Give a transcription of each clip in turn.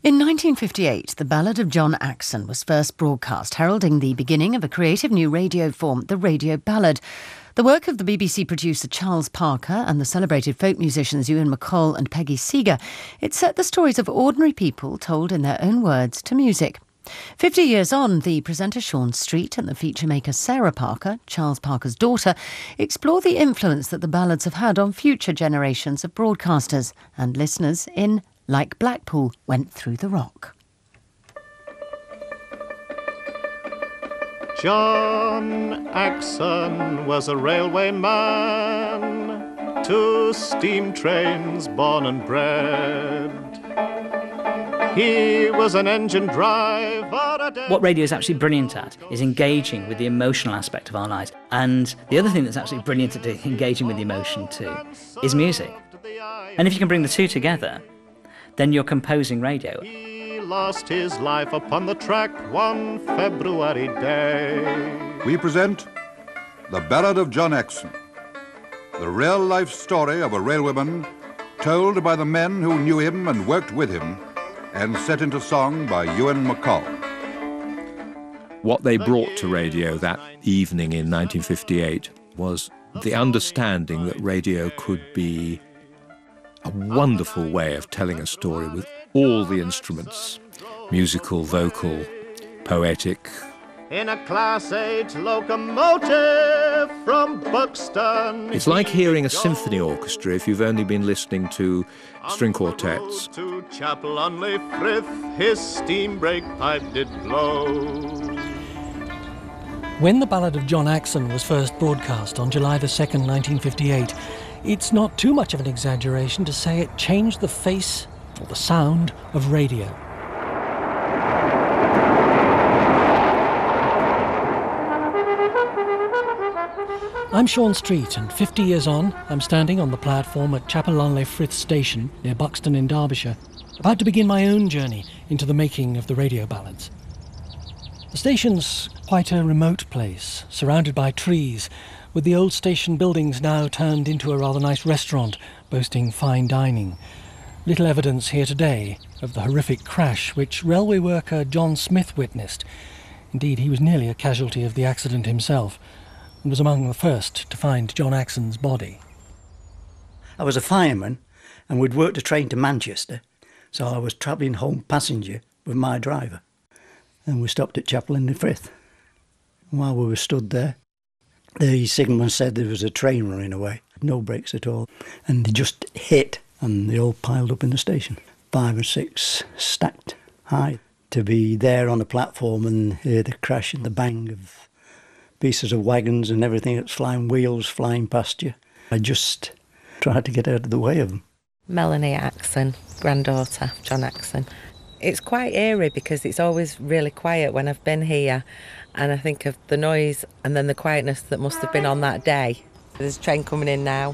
In 1958, the Ballad of John Axon was first broadcast, heralding the beginning of a creative new radio form, the radio ballad. The work of the BBC producer Charles Parker and the celebrated folk musicians Ewan MacColl and Peggy Seeger, it set the stories of ordinary people told in their own words to music. 50 years on, the presenter Sean Street and the feature maker Sarah Parker, Charles Parker's daughter, explore the influence that the ballads have had on future generations of broadcasters and listeners in Like Blackpool Went Through the Rock. John Axon was a railway man, to steam trains born and bred. He was an engine driver. What radio is actually brilliant at is engaging with the emotional aspect of our lives. And the other thing that's absolutely brilliant at engaging with the emotion too is music. And if you can bring the two together, then you're composing radio. He lost his life upon the track one February day. We present The Ballad of John Axon, the real-life story of a railwayman told by the men who knew him and worked with him, and set into song by Ewan MacColl. What they brought to radio that evening in 1958 was the understanding that radio could be a wonderful way of telling a story with all the instruments, musical, vocal, poetic. In a Class 8 locomotive from Buxton. It's like hearing a symphony orchestra if you've only been listening to string quartets. To Chapel on Leigh Frith, his steam brake pipe did blow. When the Ballad of John Axon was first broadcast on July the 2nd, 1958, it's not too much of an exaggeration to say it changed the face or the sound of radio. I'm Sean Street, and 50 years on, I'm standing on the platform at Chapel on Leigh Frith station near Buxton in Derbyshire, about to begin my own journey into the making of the radio ballads. The station's quite a remote place, surrounded by trees, with the old station buildings now turned into a rather nice restaurant, boasting fine dining. Little evidence here today of the horrific crash which railway worker John Smith witnessed. Indeed, he was nearly a casualty of the accident himself, and was among the first to find John Axon's body. I was a fireman, and we'd worked a train to Manchester, so I was travelling home passenger with my driver. And we stopped at Chapel in the Frith. And while we were stood there, the signalman said there was a train running away, no brakes at all, and they just hit, and they all piled up in the station, 5 or 6 stacked high. To be there on the platform and hear the crash and the bang of pieces of wagons and everything that's flying, wheels flying past you. I just tried to get out of the way of them. Melanie Axon, granddaughter of John Axon. It's quite eerie because it's always really quiet when I've been here, and I think of the noise and then the quietness that must have been on that day. There's a train coming in now.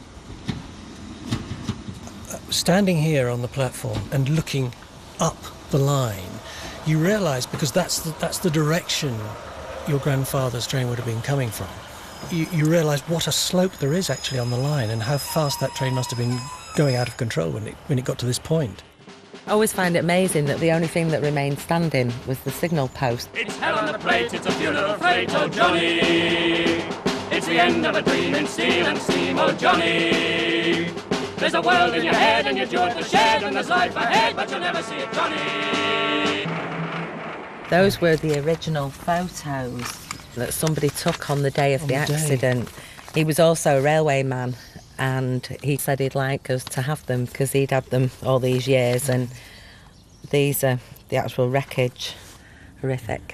Standing here on the platform and looking up the line, you realise, because that's the direction your grandfather's train would have been coming from, you realise what a slope there is actually on the line and how fast that train must have been going out of control when it got to this point. I always find it amazing that the only thing that remained standing was the signal post. It's hell on the plate, it's a funeral freight, oh Johnny. It's the end of a dream in steel and steam, oh Johnny. There's a world in your head and you're due at the shed, and there's life ahead, but you'll never see it, Johnny. Those were the original photos that somebody took on the day of the accident. He was also a railway man, and he said he'd like us to have them because he'd had them all these years, and these are the actual wreckage. Horrific.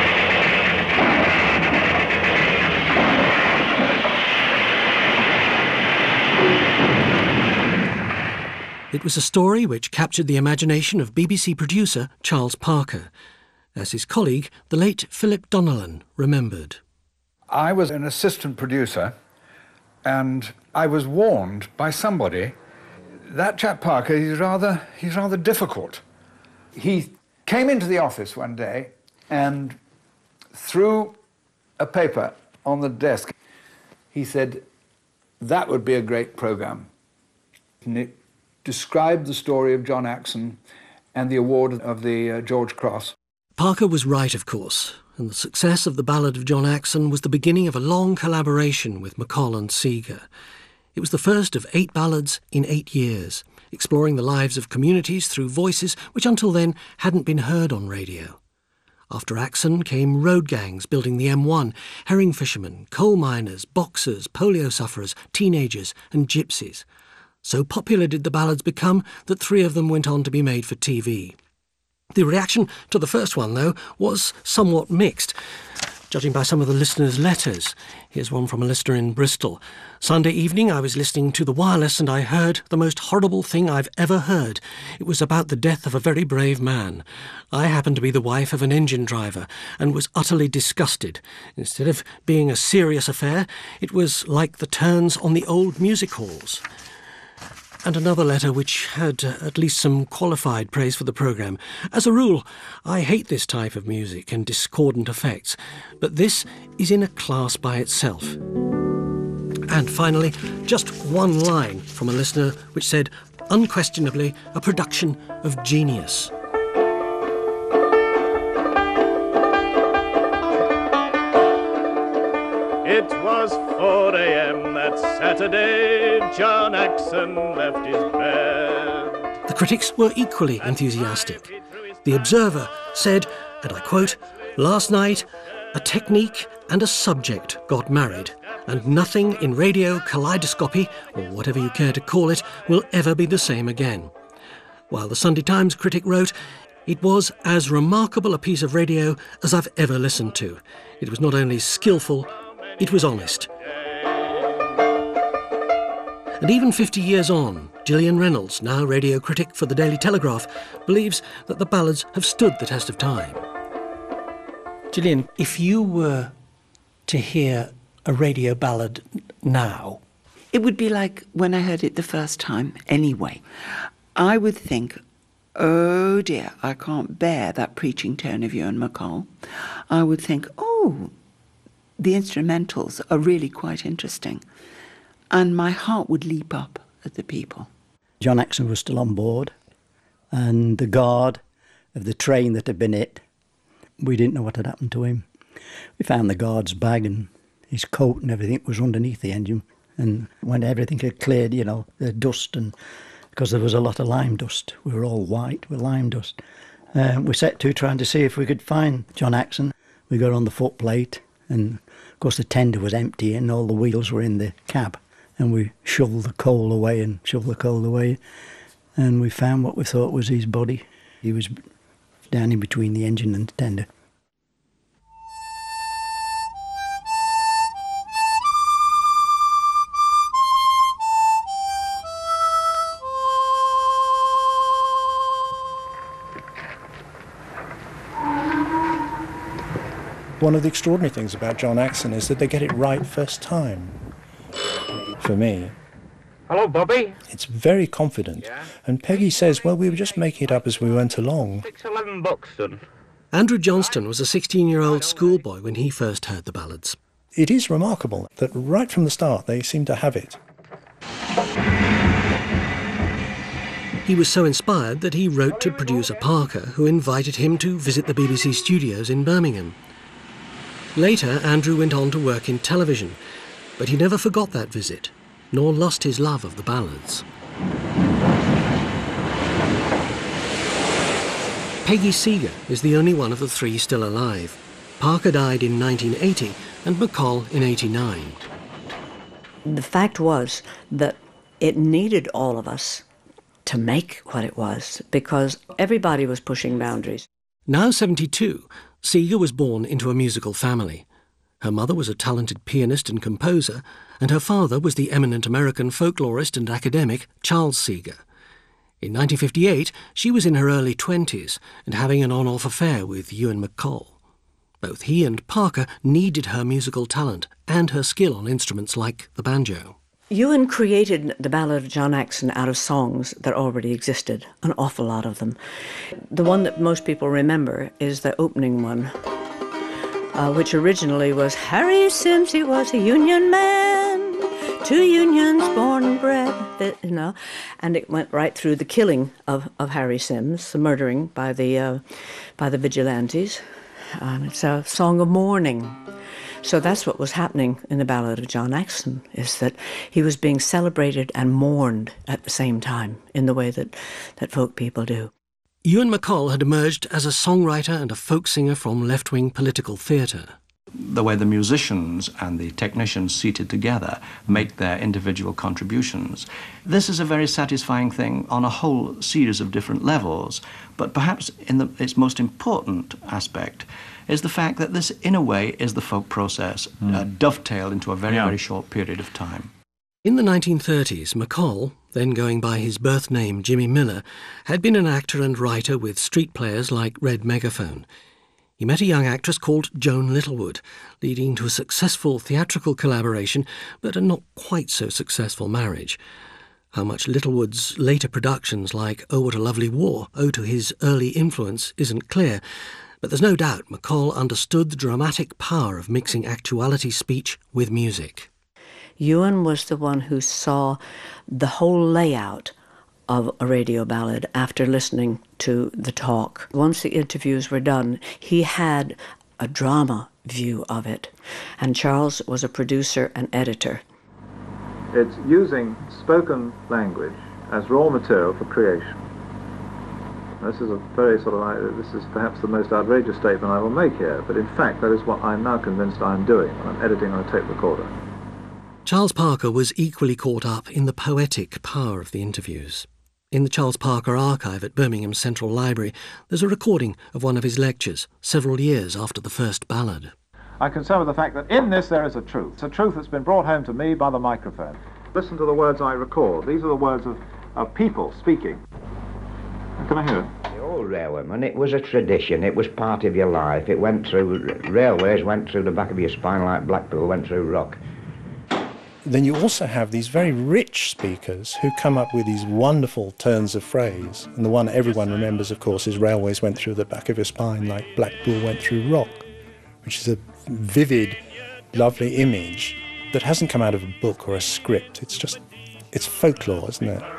It was a story which captured the imagination of BBC producer Charles Parker, as his colleague, the late Philip Donnellan, remembered. I was an assistant producer, and I was warned by somebody, that chap Parker, he's rather difficult. He came into the office one day and threw a paper on the desk. He said, "That would be a great programme." And it described the story of John Axon and the award of the George Cross. Parker was right, of course, and the success of The Ballad of John Axon was the beginning of a long collaboration with McColl and Seeger. It was the first of 8 ballads in 8 years, exploring the lives of communities through voices which until then hadn't been heard on radio. After Axon came road gangs building the M1, herring fishermen, coal miners, boxers, polio sufferers, teenagers and gypsies. So popular did the ballads become that 3 of them went on to be made for TV. The reaction to the first one, though, was somewhat mixed, judging by some of the listeners' letters. Here's one from a listener in Bristol. Sunday evening I was listening to the wireless and I heard the most horrible thing I've ever heard. It was about the death of a very brave man. I happened to be the wife of an engine driver and was utterly disgusted. Instead of being a serious affair, it was like the turns on the old music halls. And another letter which had at least some qualified praise for the programme. As a rule, I hate this type of music and discordant effects, but this is in a class by itself. And finally, just one line from a listener which said, unquestionably, a production of genius. It was 4 a.m. that Saturday, John Axon left his bed. The critics were equally enthusiastic. The Observer said, and I quote, "Last night, a technique and a subject got married, and nothing in radio kaleidoscopy, or whatever you care to call it, will ever be the same again." While the Sunday Times critic wrote, "It was as remarkable a piece of radio as I've ever listened to. It was not only skillful, it was honest." And even 50 years on, Gillian Reynolds, now radio critic for the Daily Telegraph, believes that the ballads have stood the test of time. Gillian, if you were to hear a radio ballad now, it would be like when I heard it the first time anyway. I would think, oh dear, I can't bear that preaching tone of Ewan MacColl. I would think, oh, the instrumentals are really quite interesting. And my heart would leap up at the people. John Axon was still on board, and the guard of the train that had been hit, we didn't know what had happened to him. We found the guard's bag and his coat and everything was underneath the engine. And when everything had cleared, you know, the dust, and because there was a lot of lime dust, we were all white with lime dust. We set to trying to see if we could find John Axon. We got on the footplate, and of course the tender was empty and all the wheels were in the cab. And we shoveled the coal away, and we found what we thought was his body. He was down in between the engine and the tender. One of the extraordinary things about John Axon is that they get it right first time. For me. Hello, Bobby. It's very confident. Yeah. And Peggy says, well, we were just making it up as we went along. $611, Andrew Johnston was a 16-year-old schoolboy when he first heard the ballads. It is remarkable that right from the start they seem to have it. He was so inspired that he wrote to producer Parker, who invited him to visit the BBC studios in Birmingham. Later, Andrew went on to work in television, but he never forgot that visit, nor lost his love of the ballads. Peggy Seeger is the only one of the 3 still alive. Parker died in 1980 and MacColl in 89. The fact was that it needed all of us to make what it was, because everybody was pushing boundaries. Now 72, Seeger was born into a musical family. Her mother was a talented pianist and composer, and her father was the eminent American folklorist and academic Charles Seeger. In 1958, she was in her early 20s and having an on-off affair with Ewan MacColl. Both he and Parker needed her musical talent and her skill on instruments like the banjo. Ewan created the Ballad of John Axon out of songs that already existed, an awful lot of them. The one that most people remember is the opening one, which originally was, Harry Sims, he was a Union man, 2 unions born and bred, you know, and it went right through the killing of Harry Sims, the murdering by the vigilantes. It's a song of mourning. So that's what was happening in the Ballad of John Axon, is that he was being celebrated and mourned at the same time in the way that folk people do. Ewan MacColl had emerged as a songwriter and a folk singer from left-wing political theatre. The way the musicians and the technicians seated together make their individual contributions. This is a very satisfying thing on a whole series of different levels, but perhaps its most important aspect is the fact that this, in a way, is the folk process dovetailed into a very, very short period of time. In the 1930s, MacColl, then going by his birth name Jimmy Miller, had been an actor and writer with street players like Red Megaphone. He met a young actress called Joan Littlewood, leading to a successful theatrical collaboration, but a not quite so successful marriage. How much Littlewood's later productions like Oh What a Lovely War owe to his early influence isn't clear, but there's no doubt MacColl understood the dramatic power of mixing actuality speech with music. Ewan was the one who saw the whole layout of a radio ballad after listening to the talk. Once the interviews were done, he had a drama view of it, and Charles was a producer and editor. It's using spoken language as raw material for creation. This is a very this is perhaps the most outrageous statement I will make here, but in fact that is what I'm now convinced I'm doing when I'm editing on a tape recorder. Charles Parker was equally caught up in the poetic power of the interviews. In the Charles Parker archive at Birmingham Central Library, there's a recording of one of his lectures, several years after the first ballad. I'm concerned with the fact that in this there is a truth. It's a truth that's been brought home to me by the microphone. Listen to the words I record. These are the words of people speaking. Can I hear it? The old railwayman, it was a tradition. It was part of your life. It went through, railways went through the back of your spine like Blackpool went through rock. Then you also have these very rich speakers who come up with these wonderful turns of phrase. And the one everyone remembers, of course, is railways went through the back of your spine like Blackpool went through rock, which is a vivid, lovely image that hasn't come out of a book or a script. It's folklore, isn't it?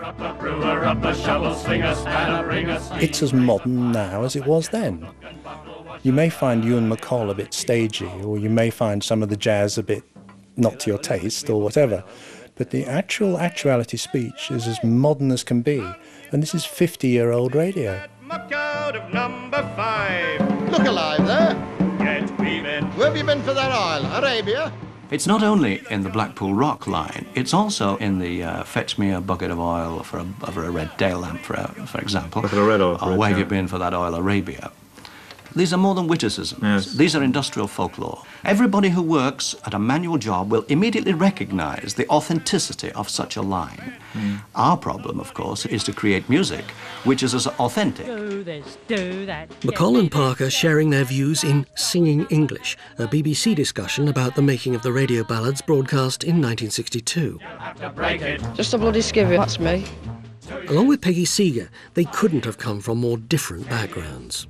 It's as modern now as it was then. You may find Ewan MacColl a bit stagey, or you may find some of the jazz a bit not to your taste or whatever, but the actuality speech is as modern as can be, and this is 50-year-old radio. Muck out of number 5. Look alive there. Get weaving. Where have you been for that oil? Arabia? It's not only in the Blackpool Rock line, it's also in the fetch me a bucket of oil for a red tail lamp, for example. For a red oil. Or where have you been for that oil, Arabia? These are more than witticisms. Yes. These are industrial folklore. Everybody who works at a manual job will immediately recognise the authenticity of such a line. Our problem, of course, is to create music which is as authentic. Do this, do that. MacColl and Parker sharing their views in Singing English, a BBC discussion about the making of the radio ballads broadcast in 1962. Just a bloody skivvy, that's me. Along with Peggy Seeger, they couldn't have come from more different backgrounds.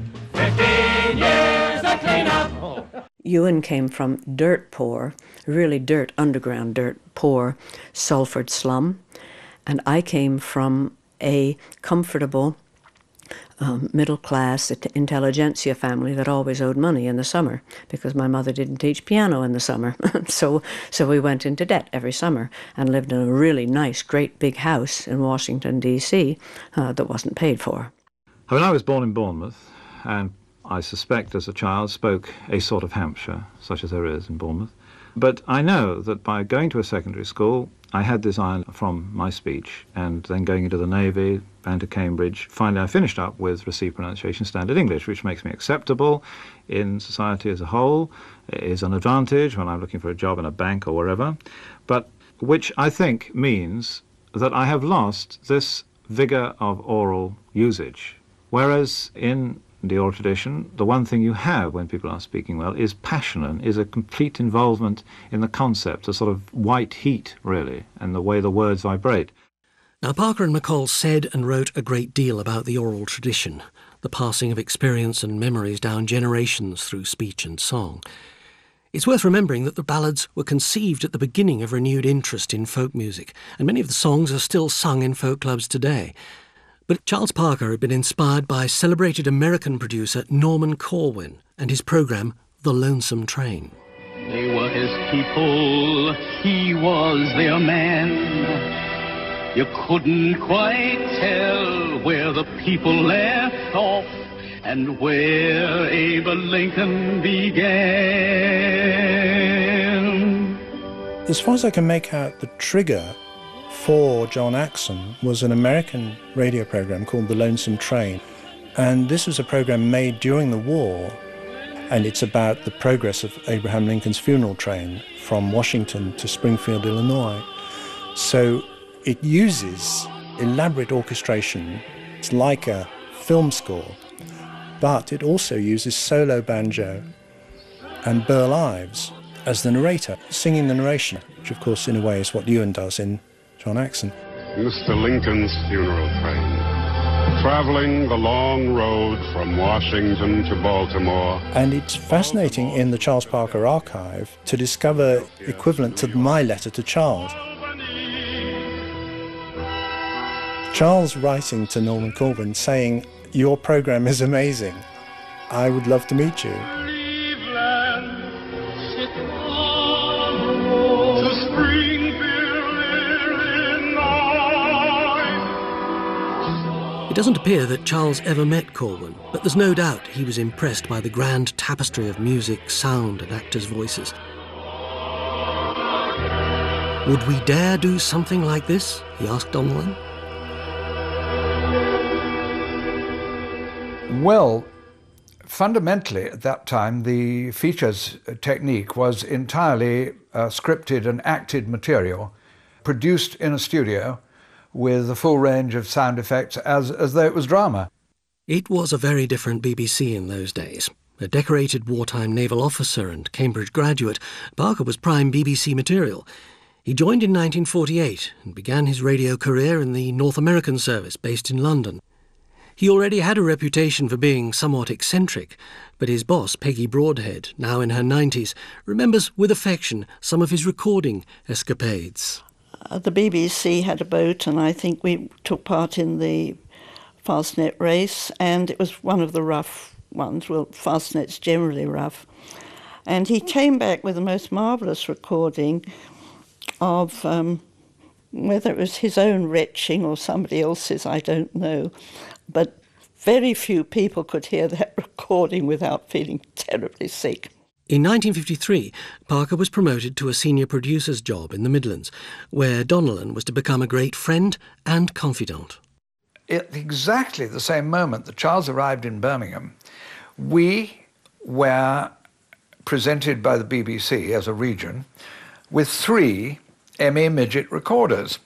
15 years of clean-up. Ewan came from dirt poor, really dirt, underground dirt poor, Salford slum, and I came from a comfortable middle-class intelligentsia family that always owed money in the summer because my mother didn't teach piano in the summer. so we went into debt every summer and lived in a really nice, great big house in Washington, D.C. That wasn't paid for. I mean, I was born in Bournemouth, and I suspect as a child spoke a sort of Hampshire, such as there is in Bournemouth. But I know that by going to a secondary school, I had this eye from my speech, and then going into the Navy, and to Cambridge. Finally, I finished up with Received Pronunciation Standard English, which makes me acceptable in society as a whole. It is an advantage when I'm looking for a job in a bank or wherever, but which I think means that I have lost this vigour of oral usage. Whereas in the oral tradition, the one thing you have when people are speaking well is passion, and is a complete involvement in the concept, a sort of white heat, really, and the way the words vibrate. Now, Parker and MacColl said and wrote a great deal about the oral tradition, the passing of experience and memories down generations through speech and song. It's worth remembering that the ballads were conceived at the beginning of renewed interest in folk music, and many of the songs are still sung in folk clubs today. But Charles Parker had been inspired by celebrated American producer Norman Corwin and his programme The Lonesome Train. They were his people, he was their man. You couldn't quite tell where the people left off and where Abe Lincoln began. As far as I can make out, the trigger for John Axon was an American radio program called The Lonesome Train. And this was a program made during the war, and it's about the progress of Abraham Lincoln's funeral train from Washington to Springfield, Illinois. So it uses elaborate orchestration. It's like a film score, but it also uses solo banjo and Burl Ives as the narrator, singing the narration, which of course in a way is what Ewan does in John Axon. Mr. Lincoln's funeral train, traveling the long road from Washington to Baltimore. And it's fascinating in the Charles Parker archive to discover equivalent to my letter to Charles. Charles writing to Norman Corwin saying, "Your program is amazing. I would love to meet you." It doesn't appear that Charles ever met Corwin, but there's no doubt he was impressed by the grand tapestry of music, sound and actors' voices. Would we dare do something like this? He asked Donnellan. Well, fundamentally at that time, the features technique was entirely scripted and acted material produced in a studio with a full range of sound effects as though it was drama. It was a very different BBC in those days. A decorated wartime naval officer and Cambridge graduate, Parker was prime BBC material. He joined in 1948 and began his radio career in the North American service based in London. He already had a reputation for being somewhat eccentric, but his boss, Peggy Broadhead, now in her 90s, remembers with affection some of his recording escapades. The BBC had a boat, and I think we took part in the Fastnet race, and it was one of the rough ones. Well, Fastnet's generally rough. And he came back with the most marvellous recording of whether it was his own retching or somebody else's, I don't know. But very few people could hear that recording without feeling terribly sick. In 1953, Parker was promoted to a senior producer's job in the Midlands, where Donnellan was to become a great friend and confidant. At exactly the same moment that Charles arrived in Birmingham, we were presented by the BBC as a region with 3 ME Midget recorders.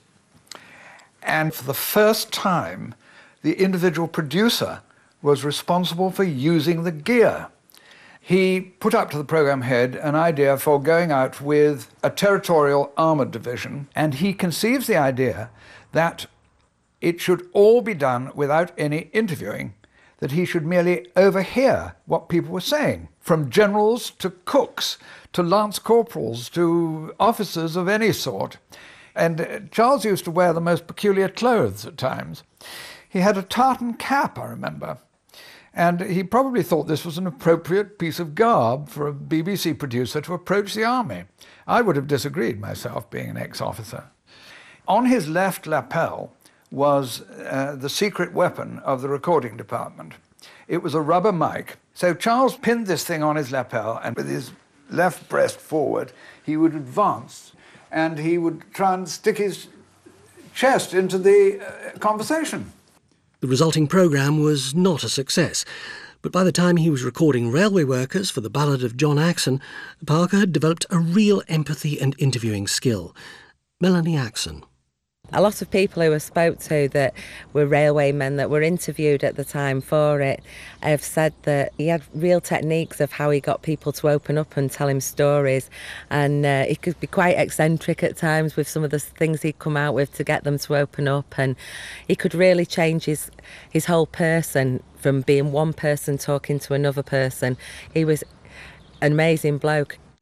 And for the first time, the individual producer was responsible for using the gear. He put up to the programme head an idea for going out with a territorial armoured division, and he conceives the idea that it should all be done without any interviewing, that he should merely overhear what people were saying, from generals to cooks to lance corporals to officers of any sort. And Charles used to wear the most peculiar clothes at times. He had a tartan cap, I remember, and he probably thought this was an appropriate piece of garb for a BBC producer to approach the army. I would have disagreed myself, being an ex-officer. On his left lapel was the secret weapon of the recording department. It was a rubber mic. So Charles pinned this thing on his lapel, and with his left breast forward, he would advance, and he would try and stick his chest into the conversation. The resulting programme was not a success, but by the time he was recording railway workers for the Ballad of John Axon, Parker had developed a real empathy and interviewing skill. Melanie Axon. A lot of people who I spoke to that were railwaymen that were interviewed at the time for it have said that he had real techniques of how he got people to open up and tell him stories, and he could be quite eccentric at times with some of the things he'd come out with to get them to open up, and he could really change his whole person from being one person talking to another person. He was an amazing bloke.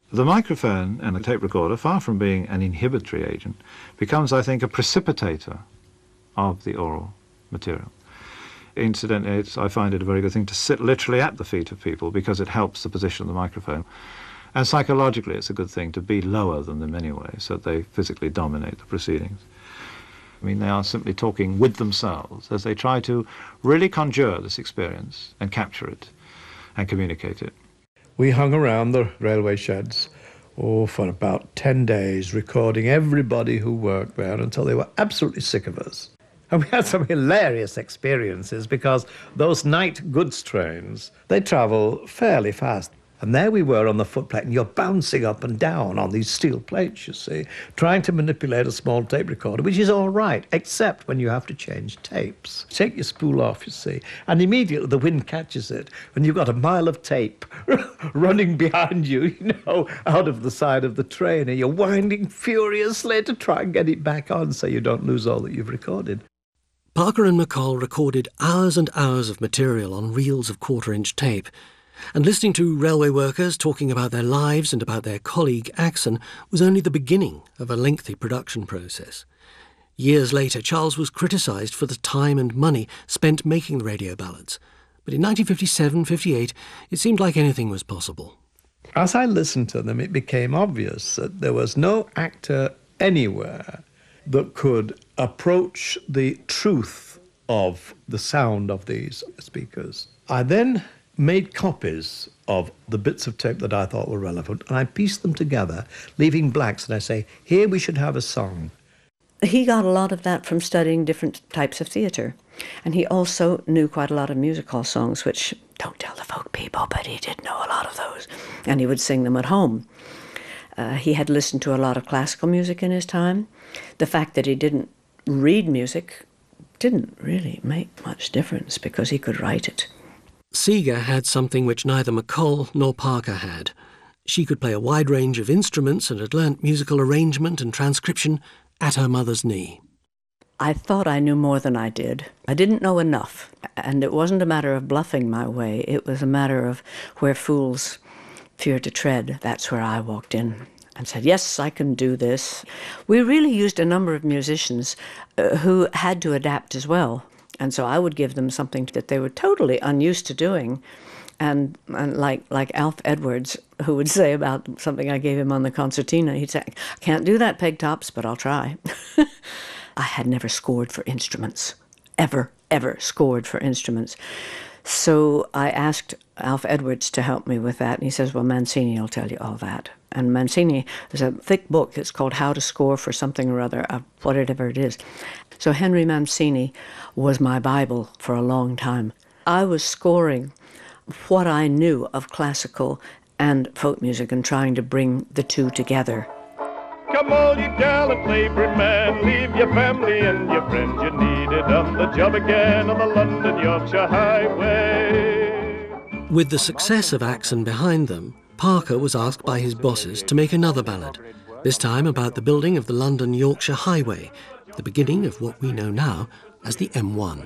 The microphone and a tape recorder, far from being an inhibitory agent, becomes, I think, a precipitator of the oral material. Incidentally, I find it a very good thing to sit literally at the feet of people because it helps the position of the microphone. And psychologically, it's a good thing to be lower than them anyway, so that they physically dominate the proceedings. I mean, they are simply talking with themselves as they try to really conjure this experience and capture it and communicate it. We hung around the railway sheds, for about 10 days, recording everybody who worked there until they were absolutely sick of us. And we had some hilarious experiences because those night goods trains, they travel fairly fast. And there we were on the footplate, and you're bouncing up and down on these steel plates, you see, trying to manipulate a small tape recorder, which is all right, except when you have to change tapes. Take your spool off, you see, and immediately the wind catches it, and you've got a mile of tape running behind you, out of the side of the train, and you're winding furiously to try and get it back on so you don't lose all that you've recorded. Parker and McColl recorded hours and hours of material on reels of quarter-inch tape, and listening to railway workers talking about their lives and about their colleague Axon was only the beginning of a lengthy production process. Years later, Charles was criticised for the time and money spent making the radio ballads, but in 1957-58 it seemed like anything was possible. As I listened to them, it became obvious that there was no actor anywhere that could approach the truth of the sound of these speakers. I then made copies of the bits of tape that I thought were relevant, and I pieced them together, leaving blanks, and I say, here we should have a song. He got a lot of that from studying different types of theatre, and he also knew quite a lot of music hall songs, which, don't tell the folk people, but he did know a lot of those, and he would sing them at home. He had listened to a lot of classical music in his time. The fact that he didn't read music didn't really make much difference because he could write it. Seeger had something which neither McColl nor Parker had. She could play a wide range of instruments and had learnt musical arrangement and transcription at her mother's knee. I thought I knew more than I did. I didn't know enough, and it wasn't a matter of bluffing my way. It was a matter of where fools fear to tread. That's where I walked in and said, yes, I can do this. We really used a number of musicians who had to adapt as well. And so I would give them something that they were totally unused to doing. And like Alf Edwards, who would say about something I gave him on the concertina, he'd say, I can't do that, Pegtops, but I'll try. I had never scored for instruments, ever scored for instruments. So I asked Alf Edwards to help me with that, and he says, well, Mancini will tell you all that. And Mancini, there's a thick book, it's called How to Score for Something or Other, whatever it is. So Henry Mancini was my Bible for a long time. I was scoring what I knew of classical and folk music and trying to bring the two together. Come all you gallant labouring men, leave your family and your friends. You needed on the job again on the London-Yorkshire Highway. With the success of Axon behind them, Parker was asked by his bosses to make another ballad, this time about the building of the London-Yorkshire Highway, the beginning of what we know now as the M1.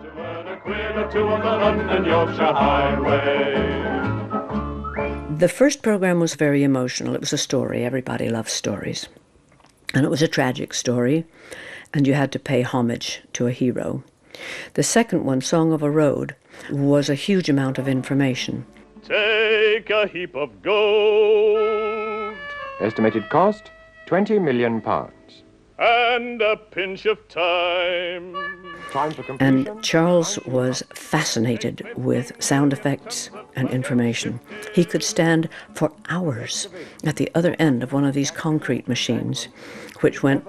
The first program was very emotional. It was a story. Everybody loves stories. And it was a tragic story, and you had to pay homage to a hero. The second one, Song of a Road, was a huge amount of information. Take a heap of gold. Estimated cost, £20 million. And a pinch of time. And Charles was fascinated with sound effects and information. He could stand for hours at the other end of one of these concrete machines, which went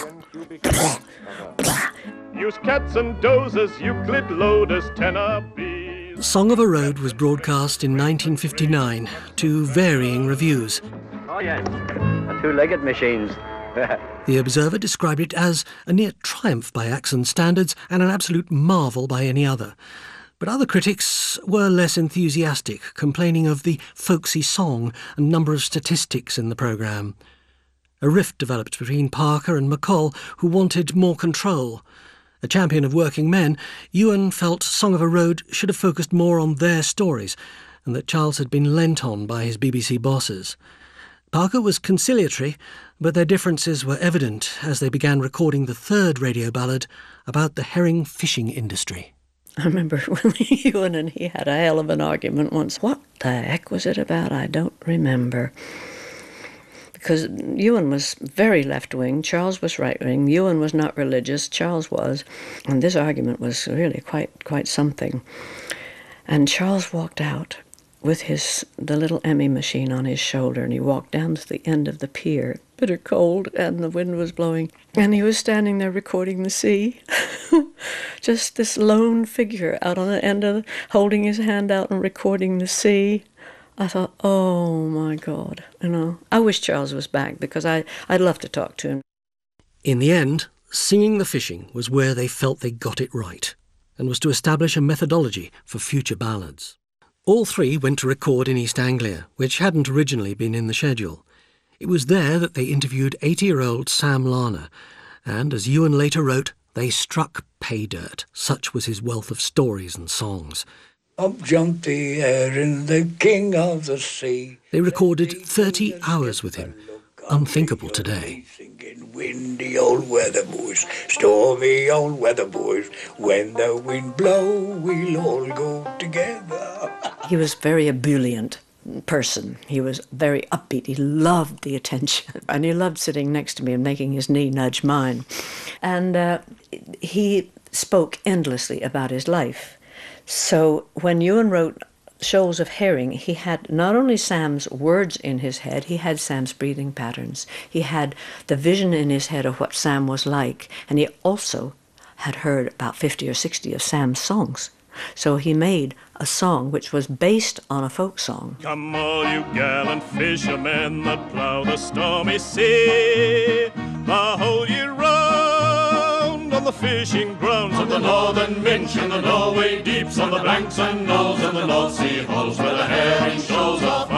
Use cats and dozers, Euclid loaders, tenor bees. Song of a Road was broadcast in 1959 to varying reviews. Oh yes, two-legged machines. The Observer described it as a near triumph by Axon standards and an absolute marvel by any other. But other critics were less enthusiastic, complaining of the folksy song and number of statistics in the programme. A rift developed between Parker and McColl, who wanted more control. A champion of working men, Ewan felt Song of a Road should have focused more on their stories, and that Charles had been lent on by his BBC bosses. Parker was conciliatory, but their differences were evident as they began recording the third radio ballad about the herring fishing industry. I remember when Ewan and he had a hell of an argument once. What the heck was it about? I don't remember. Because Ewan was very left-wing, Charles was right-wing. Ewan was not religious, Charles was. And this argument was really quite something. And Charles walked out with the little Emmy machine on his shoulder, and he walked down to the end of the pier, bitter cold, and the wind was blowing. And he was standing there recording the sea. Just this lone figure out on the end holding his hand out and recording the sea. I thought, oh my God, I wish Charles was back because I'd love to talk to him. In the end, singing the fishing was where they felt they got it right, and was to establish a methodology for future ballads. All three went to record in East Anglia, which hadn't originally been in the schedule. It was there that they interviewed 80-year-old Sam Larner, and as Ewan later wrote, they struck pay dirt. Such was his wealth of stories and songs. Up jumped the heron, the king of the sea. They recorded 30 hours with him, unthinkable today. Windy old weather boys, stormy old weather boys, when the wind blow, we'll all go together. He was very ebullient person. He was very upbeat. He loved the attention. And he loved sitting next to me and making his knee nudge mine. And he spoke endlessly about his life. So when Ewan wrote Shoals of Herring, he had not only Sam's words in his head, he had Sam's breathing patterns. He had the vision in his head of what Sam was like, and he also had heard about 50 or 60 of Sam's songs. So he made a song which was based on a folk song. Come all you gallant fishermen that plough the stormy sea, the whole year round on the fishing grounds of the Northern Minch and the Norway Deeps, on the Banks and Knolls and the North Sea Hulls where the herring shoals are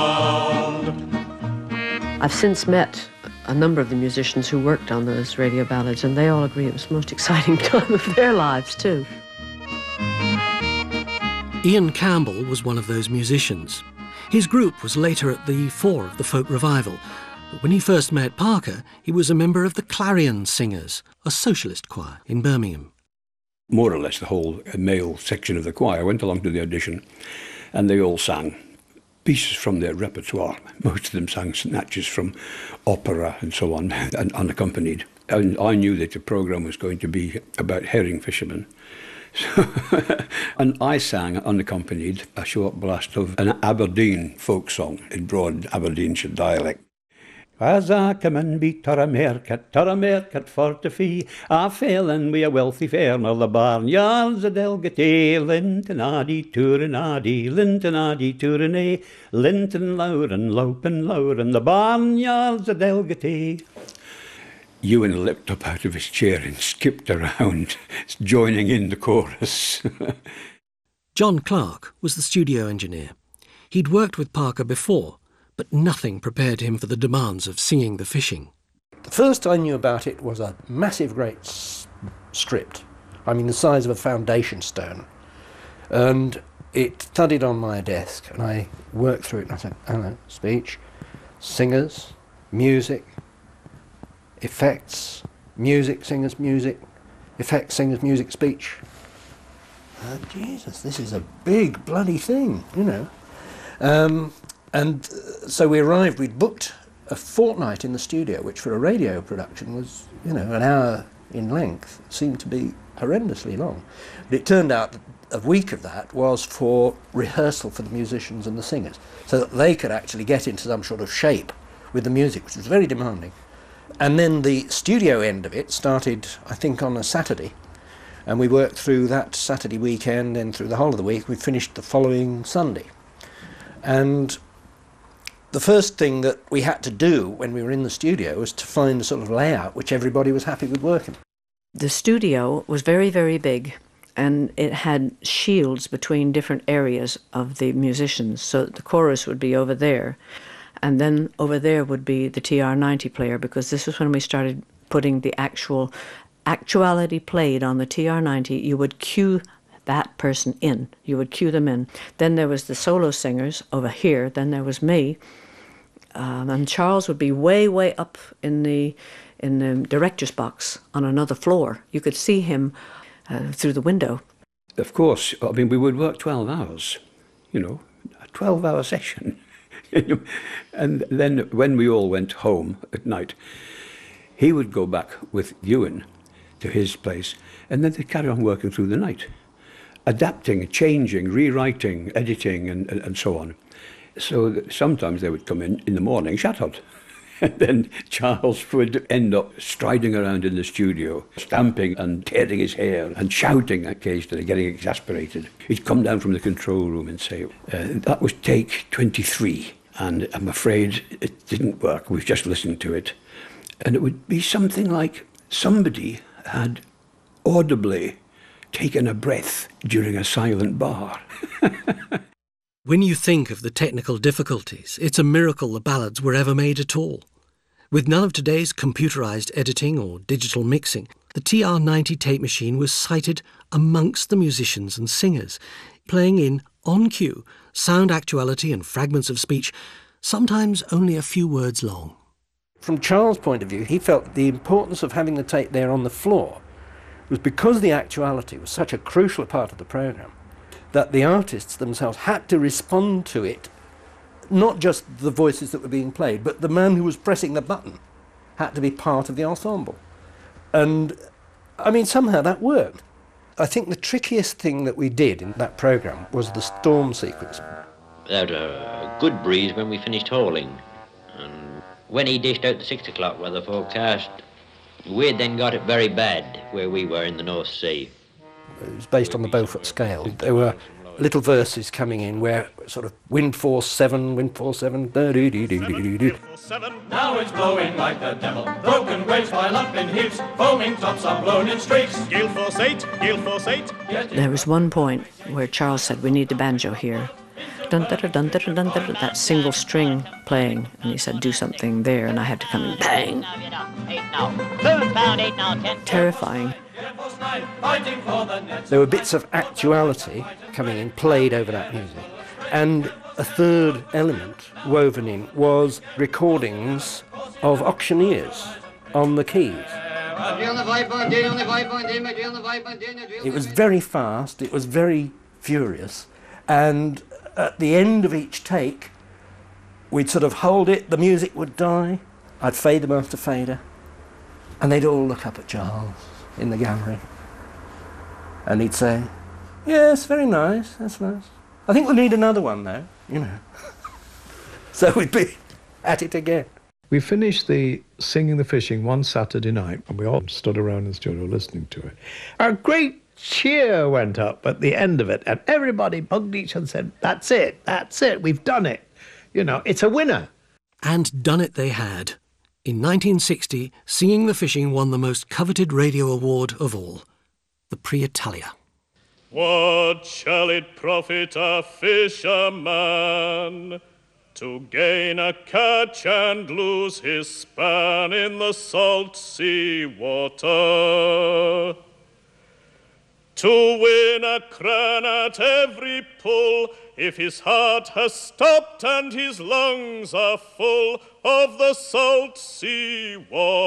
found. I've since met a number of the musicians who worked on those radio ballads, and they all agree it was the most exciting time of their lives too. Ian Campbell was one of those musicians. His group was later at the fore of the folk revival. But when he first met Parker, he was a member of the Clarion Singers, a socialist choir in Birmingham. More or less the whole male section of the choir went along to the audition, and they all sang pieces from their repertoire. Most of them sang snatches from opera and so on, and unaccompanied. And I knew that the programme was going to be about herring fishermen. And I sang, unaccompanied, a short blast of an Aberdeen folk song in broad Aberdeenshire dialect. As I come and be Torramercat for to fee, I fell in wi' a wealthy farmer, the barnyards a Delgatay, Lintonaddy, Turinaddy, Lintonaddy, Turinay, Linton Lauren, Lopen Lauren, the barnyards a Delgatay. Ewan leapt up out of his chair and skipped around, joining in the chorus. John Clark was the studio engineer. He'd worked with Parker before, but nothing prepared him for the demands of singing the fishing. The first I knew about it was a massive great script, I mean the size of a foundation stone, and it thudded on my desk, and I worked through it, and I said, hello, speech, singers, music, effects, music, singers, music, effects, singers, music, speech. Jesus, this is a big bloody thing, you know. And so we arrived, we'd booked a fortnight in the studio, which for a radio production was, you know, an hour in length. It seemed to be horrendously long. But it turned out that a week of that was for rehearsal for the musicians and the singers, so that they could actually get into some sort of shape with the music, which was very demanding. And then the studio end of it started, I think, on a Saturday, and we worked through that Saturday weekend and through the whole of the week. We finished the following Sunday. And the first thing that we had to do when we were in the studio was to find a sort of layout which everybody was happy with working. The studio was very, very big, and it had shields between different areas of the musicians, so that the chorus would be over there. And then over there would be the TR-90 player, because this was when we started putting the actuality played on the TR-90. You would cue that person in. You would cue them in. Then there was the solo singers over here. Then there was me And Charles would be way, way up in the director's box on another floor. You could see him through the window. Of course, I mean, we would work 12 hours, you know, a 12-hour session. And then when we all went home at night, he would go back with Ewan to his place, and then they'd carry on working through the night, adapting, changing, rewriting, editing, and so on. So sometimes they would come in the morning shattered. And then Charles would end up striding around in the studio, stamping and tearing his hair and shouting occasionally, getting exasperated. He'd come down from the control room and say, that was take 23, and I'm afraid it didn't work. We've just listened to it. And it would be something like somebody had audibly taken a breath during a silent bar. When you think of the technical difficulties, it's a miracle the ballads were ever made at all. With none of today's computerised editing or digital mixing, the TR-90 tape machine was cited amongst the musicians and singers, playing in, on cue, sound actuality and fragments of speech, sometimes only a few words long. From Charles' point of view, he felt the importance of having the tape there on the floor was because the actuality was such a crucial part of the programme, that the artists themselves had to respond to it, not just the voices that were being played, but the man who was pressing the button had to be part of the ensemble. And, I mean, somehow that worked. I think the trickiest thing that we did in that programme was the storm sequence. We had a good breeze when we finished hauling, and when he dished out the 6 o'clock weather forecast, we had then got it very bad where we were in the North Sea. It was based on the Beaufort scale. There were little verses coming in where sort of wind force 7, wind force 7, da-dee-dee-dee-dee-dee-dee. Now it's blowing like the devil. Broken waves pile up in heaps. Foaming tops are blown in streaks. Gale force 8, gale force 8. There was one point where Charles said, we need the banjo here. Dun-da-da-dun-da-da-dun-da-da, that single string playing. And he said, do something there. And I had to come in, bang. Terrifying. There were bits of actuality coming in, played over that music. And a third element woven in was recordings of auctioneers on the keys. It was very fast, it was very furious, and at the end of each take, we'd sort of hold it, the music would die, I'd fade them after fader, and they'd all look up at Charles in the gallery. And he'd say, yes, very nice, that's nice. I think we'll need another one though, you know. So we'd be at it again. We finished the Singing the Fishing one Saturday night, and we all stood around in the studio listening to it. A great cheer went up at the end of it, and everybody bugged each other and said, that's it, we've done it. You know, it's a winner. And done it they had. In 1960, Singing the Fishing won the most coveted radio award of all, the Prix Italia. What shall it profit a fisherman to gain a catch and lose his span in the salt sea water? To win a crown at every pull, if his heart has stopped and his lungs are full of the salt sea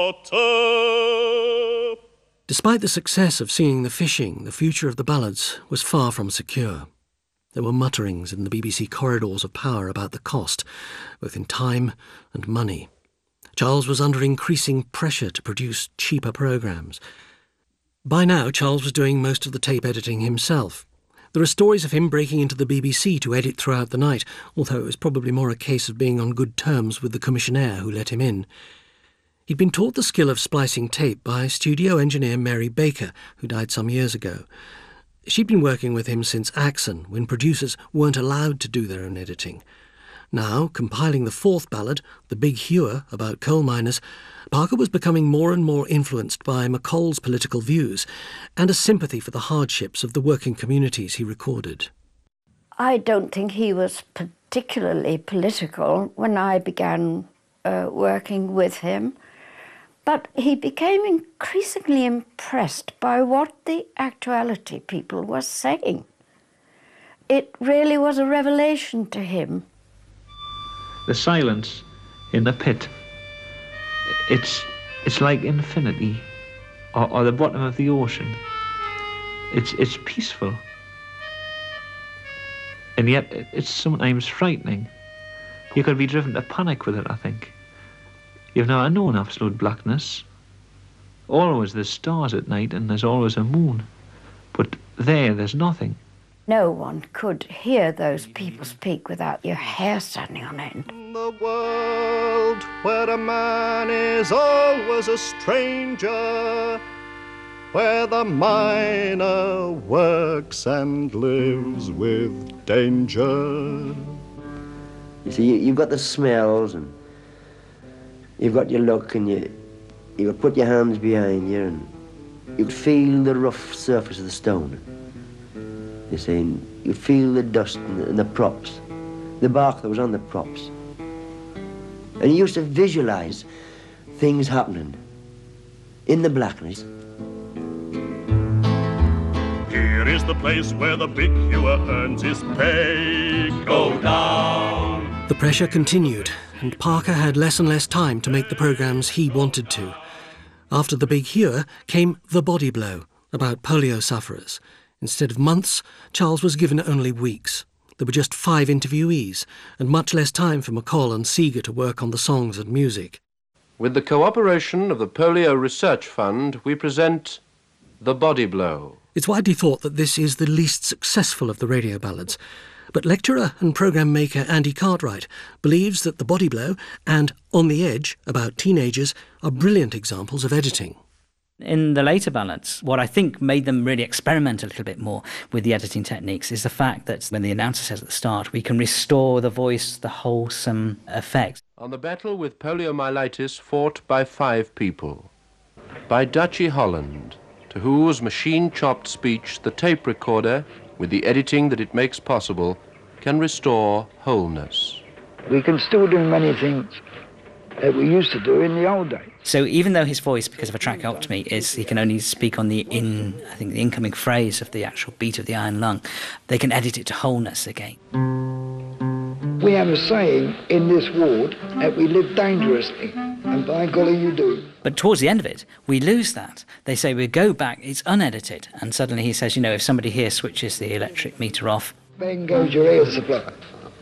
water. Despite the success of Singing the Fishing, the future of the ballads was far from secure. There were mutterings in the BBC corridors of power about the cost, both in time and money. Charles was under increasing pressure to produce cheaper programmes. By now, Charles was doing most of the tape editing himself. There are stories of him breaking into the BBC to edit throughout the night, although it was probably more a case of being on good terms with the commissionaire who let him in. He'd been taught the skill of splicing tape by studio engineer Mary Baker, who died some years ago. She'd been working with him since Axon, when producers weren't allowed to do their own editing. Now, compiling the fourth ballad, The Big Hewer, about coal miners, Parker was becoming more and more influenced by McColl's political views and a sympathy for the hardships of the working communities he recorded. I don't think he was particularly political when I began working with him, but he became increasingly impressed by what the actuality people were saying. It really was a revelation to him. The silence in the pit. It's like infinity, or the bottom of the ocean. It's peaceful, and yet it's sometimes frightening. You could be driven to panic with it, I think. You've never known absolute blackness. Always there's stars at night and there's always a moon. But there's nothing. No one could hear those people speak without your hair standing on end. The world where a man is always a stranger, where the miner works and lives with danger. You see, you've got the smells, and you've got your look, and you would put your hands behind you, and you'd feel the rough surface of the stone. You see, and you'd feel the dust and the props, the bark that was on the props. And you used to visualize things happening in the blackness. Here is the place where the big hewer earns his pay. Go down. The pressure continued, and Parker had less and less time to make the programmes he wanted to. After The Big Hewer came The Body Blow, about polio sufferers. Instead of months, Charles was given only weeks. There were just 5 interviewees, and much less time for McCall and Seeger to work on the songs and music. With the cooperation of the Polio Research Fund, we present The Body Blow. It's widely thought that this is the least successful of the radio ballads, but lecturer and programme maker Andy Cartwright believes that The Body Blow and On the Edge, about teenagers, are brilliant examples of editing. In the later ballads, what I think made them really experiment a little bit more with the editing techniques is the fact that when the announcer says at the start, we can restore the voice, the wholesome effect. On the battle with poliomyelitis fought by 5 people. By Dutchy Holland, to whose machine-chopped speech the tape recorder, with the editing that it makes possible, can restore wholeness. We can still do many things that we used to do in the old days. So even though his voice, because of a tracheotomy, he can only speak on the incoming phrase of the actual beat of the iron lung, they can edit it to wholeness again. We have a saying in this ward that we live dangerously, and by golly you do. But towards the end of it, we lose that. They say we go back, it's unedited, and suddenly he says, if somebody here switches the electric meter off, then goes your air supply.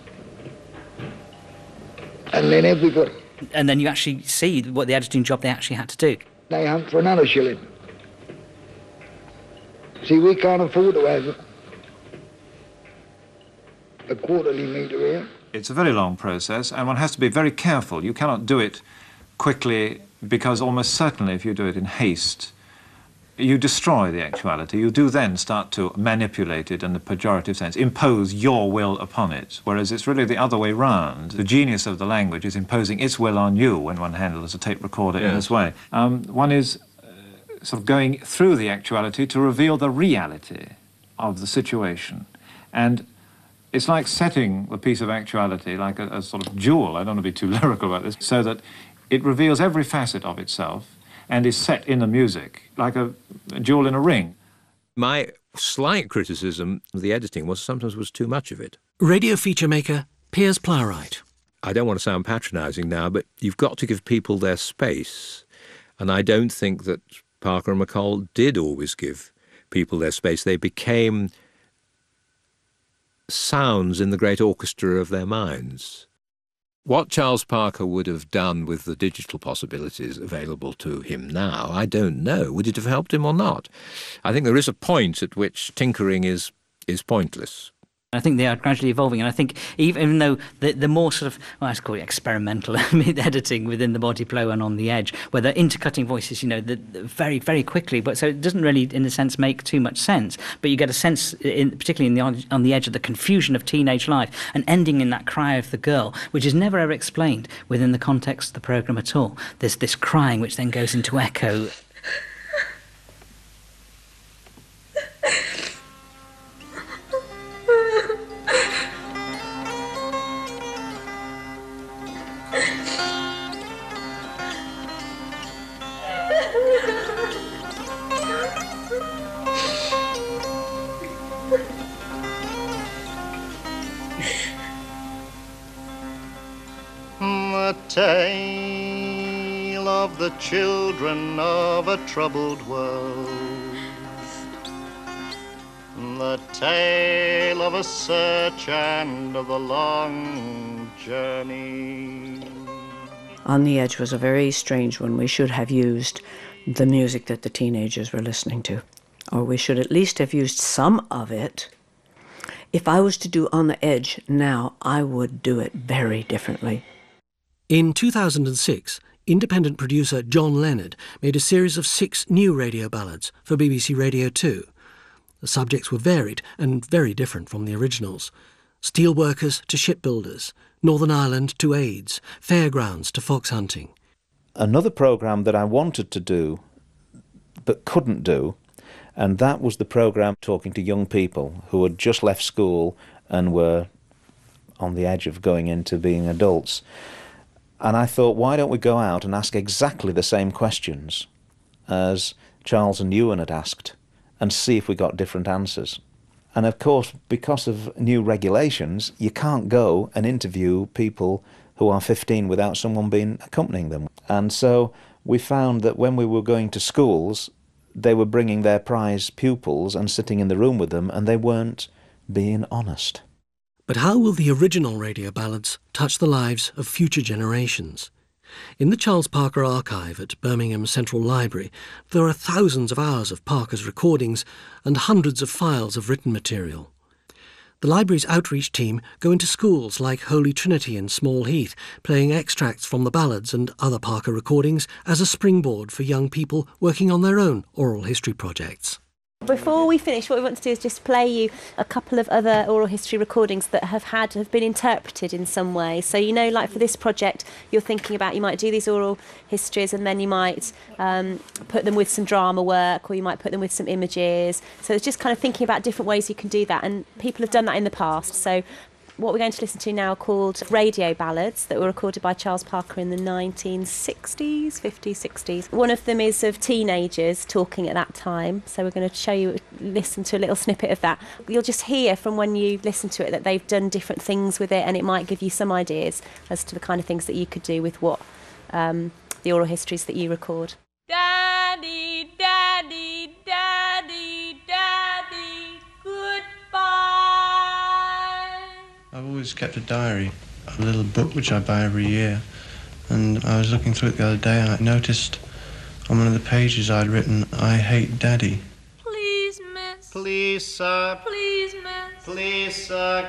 And then everybody... And then you actually see what the editing job they actually had to do. They hunt for another shilling. See, we can't afford to have a quarterly meter here. It's a very long process, and one has to be very careful. You cannot do it quickly, because almost certainly if you do it in haste, you destroy the actuality. You do then start to manipulate it in the pejorative sense, impose your will upon it, whereas it's really the other way round. The genius of the language is imposing its will on you when one handles a tape recorder in this way. One is sort of going through the actuality to reveal the reality of the situation. And it's like setting the piece of actuality like a sort of jewel, I don't want to be too lyrical about this, so that it reveals every facet of itself and is set in the music, like a jewel in a ring. My slight criticism of the editing was sometimes was too much of it. Radio feature maker Piers Plowright. I don't want to sound patronising now, but you've got to give people their space. And I don't think that Parker and McCall did always give people their space. They became sounds in the great orchestra of their minds. What Charles Parker would have done with the digital possibilities available to him now, I don't know. Would it have helped him or not? I think there is a point at which tinkering is pointless. I think they are gradually evolving, and I think even though the more sort of, well, I call it experimental editing within The Body Blow and On the Edge, where they're intercutting voices, very, very quickly, but so it doesn't really, in a sense, make too much sense. But you get a sense, particularly On the Edge, of the confusion of teenage life, and ending in that cry of the girl, which is never ever explained within the context of the programme at all. There's this crying which then goes into echo. The tale of the children of a troubled world. The tale of a search and of a long journey. On the Edge was a very strange one. We should have used the music that the teenagers were listening to, or we should at least have used some of it. If I was to do On the Edge now, I would do it very differently. In 2006, independent producer John Leonard made a series of 6 new radio ballads for BBC Radio 2. The subjects were varied and very different from the originals. Steelworkers to shipbuilders, Northern Ireland to AIDS, fairgrounds to fox hunting. Another programme that I wanted to do but couldn't do, and that was the programme talking to young people who had just left school and were on the edge of going into being adults. And I thought, why don't we go out and ask exactly the same questions as Charles and Ewan had asked and see if we got different answers. And of course, because of new regulations, you can't go and interview people who are 15 without someone being accompanying them. And so we found that when we were going to schools, they were bringing their prize pupils and sitting in the room with them, and they weren't being honest. But how will the original radio ballads touch the lives of future generations? In the Charles Parker archive at Birmingham Central Library, there are thousands of hours of Parker's recordings and hundreds of files of written material. The library's outreach team go into schools like Holy Trinity in Small Heath, playing extracts from the ballads and other Parker recordings as a springboard for young people working on their own oral history projects. Before we finish, what we want to do is just play you a couple of other oral history recordings that have been interpreted in some way. So, you know, like for this project, you're thinking about, you might do these oral histories and then you might put them with some drama work, or you might put them with some images. So it's just kind of thinking about different ways you can do that, and people have done that in the past. So what we're going to listen to now are called radio ballads that were recorded by Charles Parker in the 1960s, 50s, 60s. One of them is of teenagers talking at that time, so we're going to listen to a little snippet of that. You'll just hear from when you listen to it that they've done different things with it, and it might give you some ideas as to the kind of things that you could do with what the oral histories that you record. Daddy, daddy, daddy, daddy, goodbye. I've always kept a diary, a little book which I buy every year, and I was looking through it the other day and I noticed on one of the pages I'd written, I hate Daddy. Please, miss. Please, sir. Please, miss. Please, sir.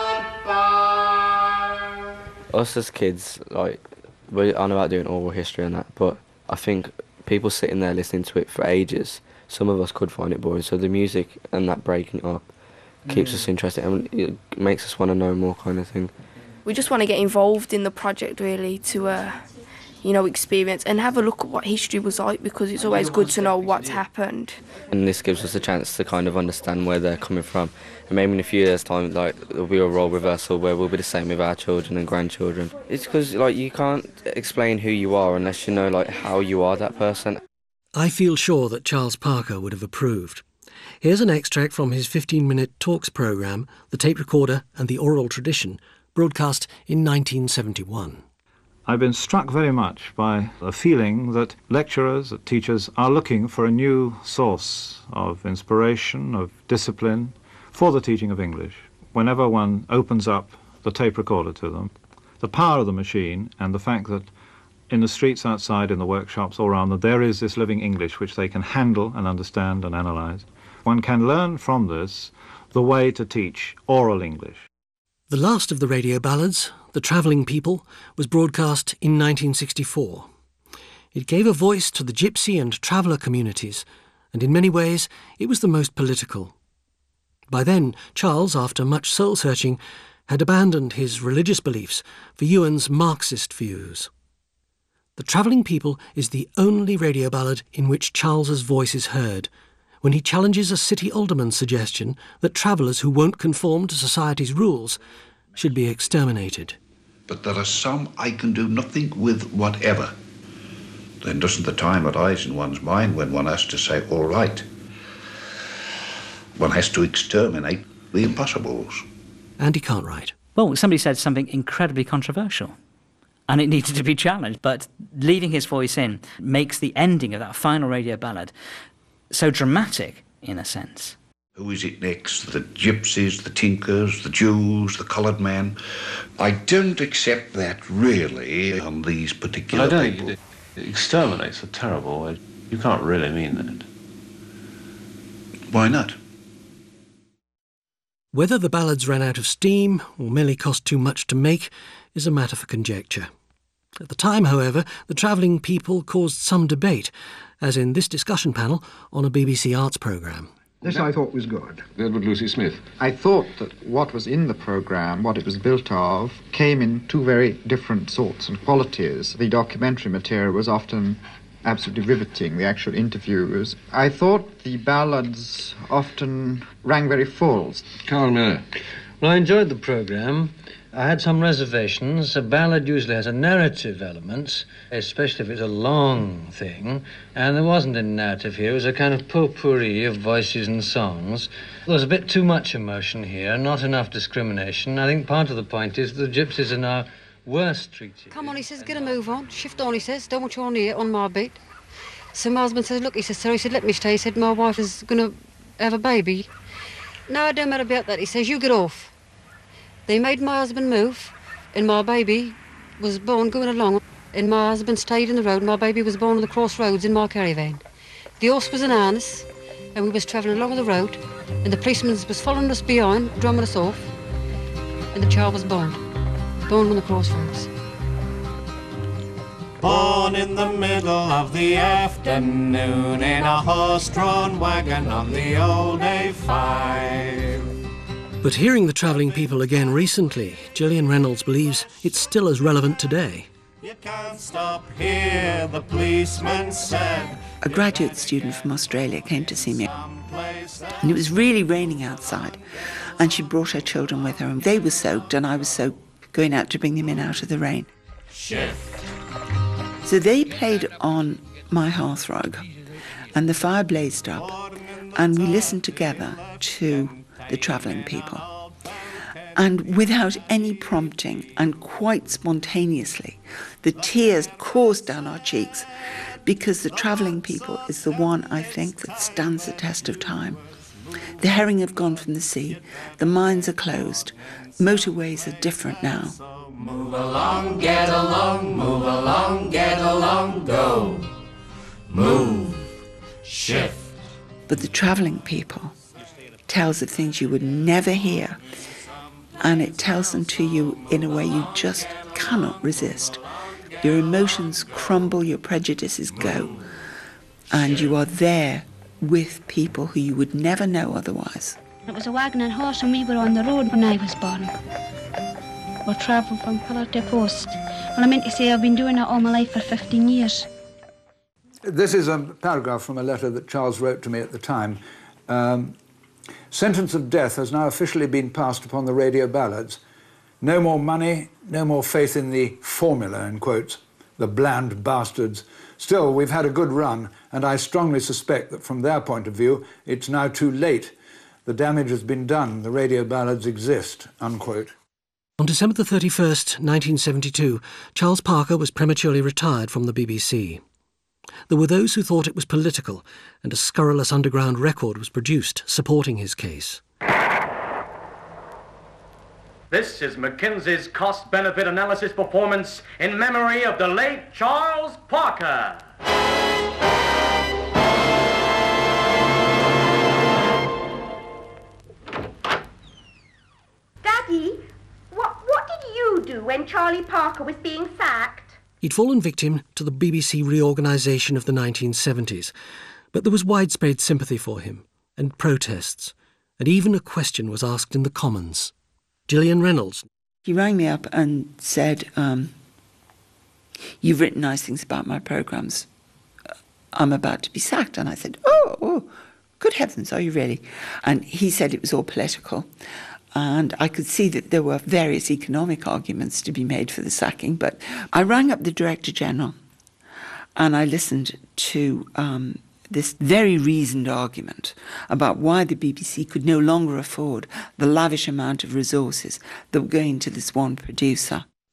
Goodbye. Us as kids, like, we're on about doing oral history and that, but I think people sitting there listening to it for ages, some of us could find it boring, so the music and that breaking up keeps us interested and it makes us want to know more, kind of thing. We just want to get involved in the project really to, experience and have a look at what history was like, because it's always good to know what's happened. And this gives us a chance to kind of understand where they're coming from. And maybe in a few years' time, like, there'll be a role reversal where we'll be the same with our children and grandchildren. It's because, like, you can't explain who you are unless you know, like, how you are that person. I feel sure that Charles Parker would have approved. Here's an extract from his 15-minute talks programme, The Tape Recorder and the Oral Tradition, broadcast in 1971. I've been struck very much by the feeling that lecturers, that teachers are looking for a new source of inspiration, of discipline for the teaching of English. Whenever one opens up the tape recorder to them, the power of the machine and the fact that in the streets outside, in the workshops all around them, there is this living English which they can handle and understand and analyse. One can learn from this the way to teach oral English. The last of the radio ballads, The Travelling People, was broadcast in 1964. It gave a voice to the gypsy and traveller communities, and in many ways it was the most political. By then, Charles, after much soul-searching, had abandoned his religious beliefs for Ewan's Marxist views. The Travelling People is the only radio ballad in which Charles's voice is heard, when he challenges a city alderman's suggestion that travellers who won't conform to society's rules should be exterminated. But there are some I can do nothing with whatever. Then doesn't the time arise in one's mind when one has to say, all right, one has to exterminate the impossibles. Andy Cartwright. Well, somebody said something incredibly controversial. and it needed to be challenged. But leaving his voice in makes the ending of that final radio ballad so dramatic, in a sense. Who is it next? The gypsies, the tinkers, the Jews, the coloured men? I don't accept that really on these particular people. I don't people. think exterminate's a terrible word. You can't really mean that. Why not? Whether the ballads ran out of steam or merely cost too much to make is a matter for conjecture. At the time, however, the travelling people caused some debate, as in this discussion panel on a BBC Arts programme. This I thought was good. Edward Lucy Smith. I thought that what was in the programme, what it was built of, came in two very different sorts and qualities. The documentary material was often absolutely riveting, the actual interviews. I thought the ballads often rang very full. Carl Miller. Well, I enjoyed the programme. I had some reservations. A ballad usually has a narrative element, especially if it's a long thing, and there wasn't any narrative here. It was a kind of potpourri of voices and songs. There was a bit too much emotion here, not enough discrimination. I think part of the point is the gypsies are now worse treated. Come on, he says, get a move on. Shift on, he says. Don't want you on here, on my beat. So my husband says, look, he says, sir, he said, let me stay. He said, my wife is going to have a baby. No, it don't matter about that. He says, you get off. They made my husband move, and my baby was born going along, and my husband stayed in the road. My baby was born on the crossroads in my caravan. The horse was in harness, and we was travelling along the road, and the policeman was following us behind, drumming us off, and the child was born on the crossroads. Born in the middle of the afternoon in a horse-drawn wagon on the old A5. But hearing the travelling people again recently, Gillian Reynolds believes it's still as relevant today. You can't stop here, the policeman said. A graduate student from Australia came to see me, and it was really raining outside, and she brought her children with her, and they were soaked, and I was soaked, going out to bring them in out of the rain. Shift. So they played on my hearthrug, and the fire blazed up, and we listened together to the travelling people. And without any prompting, and quite spontaneously, the tears coursed down our cheeks, because the travelling people is the one, I think, that stands the test of time. The herring have gone from the sea, the mines are closed, motorways are different now. Move along, get along, go. Move, shift. But the travelling people tells of things you would never hear, and it tells them to you in a way you just cannot resist. Your emotions crumble, your prejudices go, and you are there with people who you would never know otherwise. It was a wagon and horse, and we were on the road when I was born. We travelled from pillar to post. Well, I meant to say I've been doing that all my life for 15 years. This is a paragraph from a letter that Charles wrote to me at the time. Sentence of death has now officially been passed upon the radio ballads. No more money, no more faith in the formula, in quotes, the bland bastards. Still, we've had a good run, and I strongly suspect that from their point of view, it's now too late. The damage has been done. The radio ballads exist, unquote. On December the 31st, 1972, Charles Parker was prematurely retired from the BBC. There were those who thought it was political, and a scurrilous underground record was produced supporting his case. This is Mackenzie's cost-benefit analysis performance in memory of the late Charles Parker. Daddy, what did you do when Charlie Parker was being sacked? He'd fallen victim to the BBC reorganisation of the 1970s, but there was widespread sympathy for him, and protests, and even a question was asked in the Commons. Gillian Reynolds. He rang me up and said, you've written nice things about my programmes. I'm about to be sacked. And I said, oh, good heavens, are you really? And he said it was all political. And I could see that there were various economic arguments to be made for the sacking, but I rang up the Director General and I listened to this very reasoned argument about why the BBC could no longer afford the lavish amount of resources that were going to this one producer.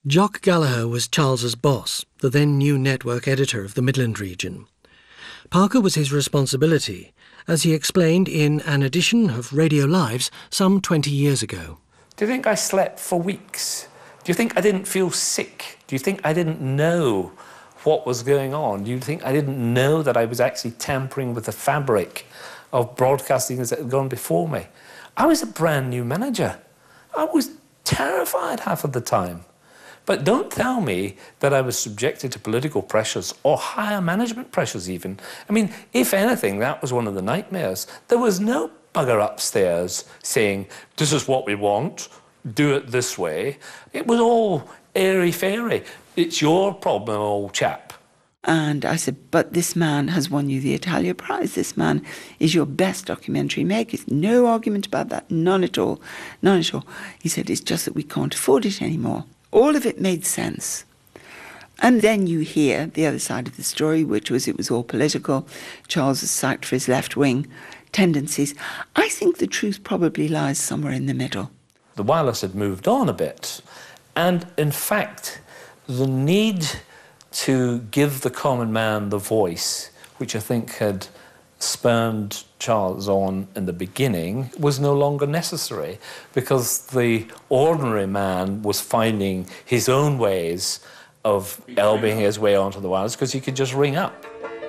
Jock Gallagher was Charles's boss, the then new network editor of the Midland region. Parker was his responsibility, as he explained in an edition of Radio Lives some 20 years ago. Do you think I slept for weeks? Do you think I didn't feel sick? Do you think I didn't know what was going on? Do you think I didn't know that I was actually tampering with the fabric of broadcasting that had gone before me? I was a brand new manager. I was terrified half of the time. But don't tell me that I was subjected to political pressures or higher management pressures even. I mean, if anything, that was one of the nightmares. There was no bugger upstairs saying, this is what we want, do it this way. It was all airy-fairy. It's your problem, old chap. And I said, but this man has won you the Italia Prize. This man is your best documentary maker. No argument about that, none at all, none at all. He said, it's just that we can't afford it anymore. All of it made sense. And then you hear the other side of the story, which was it was all political. Charles was sacked for his left-wing tendencies. I think the truth probably lies somewhere in the middle. The wireless had moved on a bit. And in fact, the need to give the common man the voice, which I think had spurned Charles on in the beginning, was no longer necessary because the ordinary man was finding his own ways of elbowing his way onto the wireless because he could just ring up.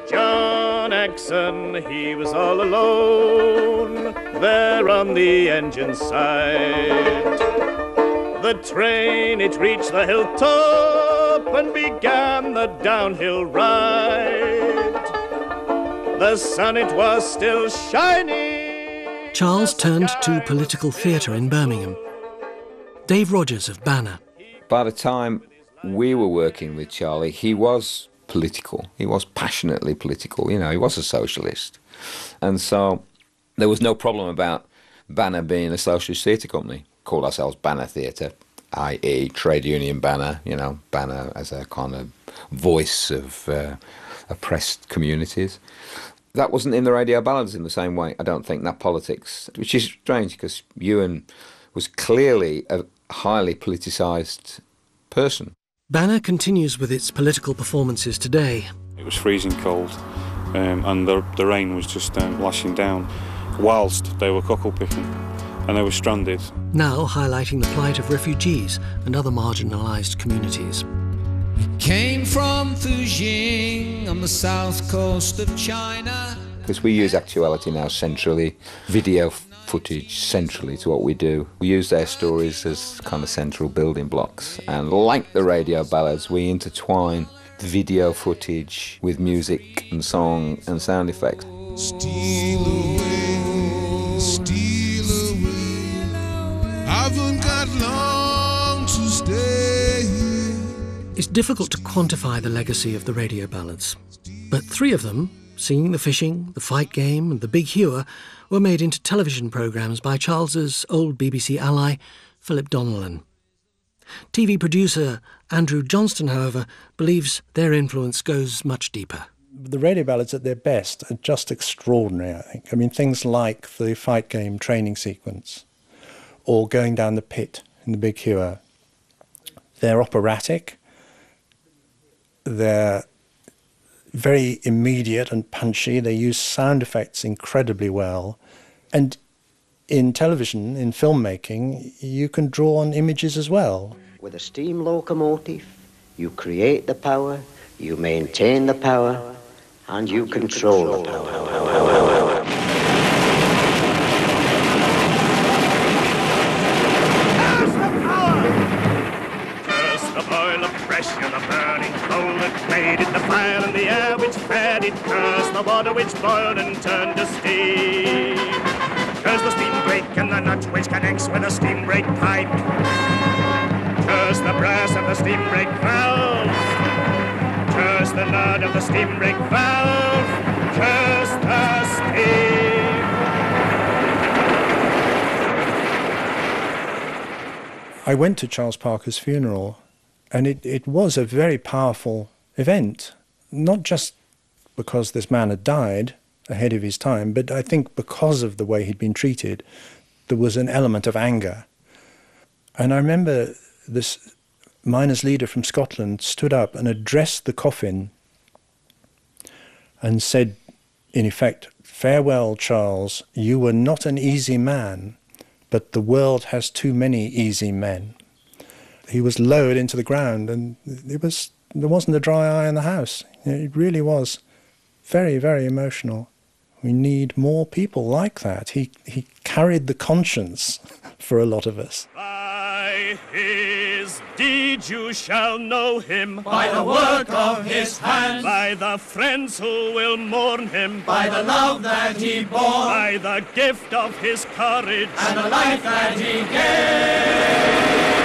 John Exon, he was all alone there on the engine side. The train, it reached the hilltop and began the downhill ride. The sun, it was still shining. Charles turned to political theatre in Birmingham. Dave Rogers of Banner. By the time we were working with Charlie, he was political. He was passionately political. You know, he was a socialist. And so there was no problem about Banner being a socialist theatre company. Called ourselves Banner Theatre, i.e. trade union Banner, you know, Banner as a kind of voice of oppressed communities. That wasn't in the Radio Ballads in the same way, I don't think, that politics, which is strange because Ewan was clearly a highly politicised person. Banner continues with its political performances today. It was freezing cold and the rain was just lashing down whilst they were cockle picking and they were stranded. Now highlighting the plight of refugees and other marginalised communities. Came from Fujian on the south coast of China. Because we use actuality now centrally, video footage centrally to what we do. We use their stories as kind of central building blocks. And like the Radio Ballads, we intertwine video footage with music and song and sound effects. Steal away, steal away. Haven't got long to stay here. It's difficult to quantify the legacy of the Radio Ballads, but three of them, Singing the Fishing, The Fight Game and The Big Hewer, were made into television programmes by Charles's old BBC ally, Philip Donnellan. TV producer Andrew Johnston, however, believes their influence goes much deeper. The Radio Ballads at their best are just extraordinary, I think. I mean, things like the Fight Game training sequence or Going Down the Pit in The Big Hewer. They're operatic. They're very immediate and punchy. They use sound effects incredibly well. And in television, in filmmaking, you can draw on images as well. With a steam locomotive, you create the power, you maintain the power, and you control the power. The burning coal that made it, the fire and the air which fed it. Curse the water which boiled and turned to steam. Curse the steam brake and the nut which connects with the steam brake pipe. Curse the brass of the steam brake valve. Curse the nut of the steam brake valve. Curse the steam. I went to Charles Parker's funeral. And it was a very powerful event, not just because this man had died ahead of his time, but I think because of the way he'd been treated, there was an element of anger. And I remember this miners' leader from Scotland stood up and addressed the coffin and said, in effect, "Farewell, Charles, you were not an easy man, but the world has too many easy men." He was lowered into the ground, and there wasn't a dry eye in the house. It really was very, very emotional. We need more people like that. He carried the conscience for a lot of us. By his deeds you shall know him. By the work of his hands. By the friends who will mourn him. By the love that he bore. By the gift of his courage. And the life that he gave.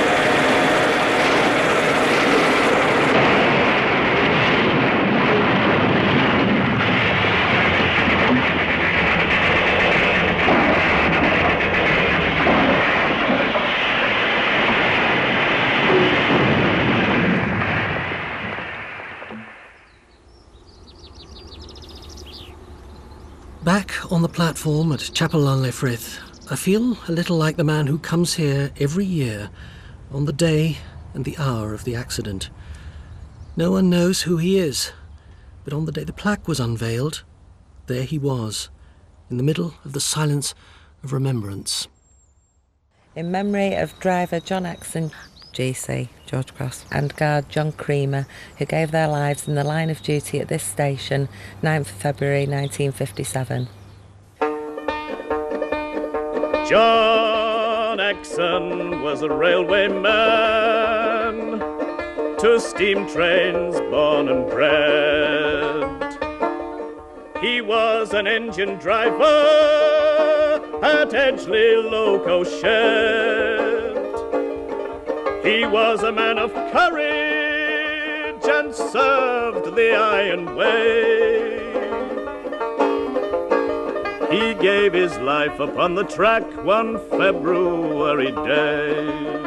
Back on the platform at Chapel Lanley Frith, I feel a little like the man who comes here every year on the day and the hour of the accident. No one knows who he is, but on the day the plaque was unveiled, there he was, in the middle of the silence of remembrance. In memory of driver John Axon, GC, George Cross, and guard John Creamer, who gave their lives in the line of duty at this station, 9th February 1957. John Axon was a railwayman, to steam trains born and bred. He was an engine driver at Edgeley Loco Shed. He was a man of courage and served the Iron Way. He gave his life upon the track one February day.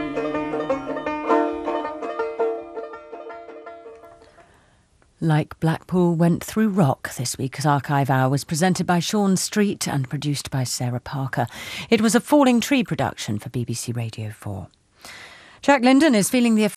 Like Blackpool Went Through Rock, this week's Archive Hour was presented by Sean Street and produced by Sarah Parker. It was a Falling Tree production for BBC Radio 4. Jack Linden is feeling the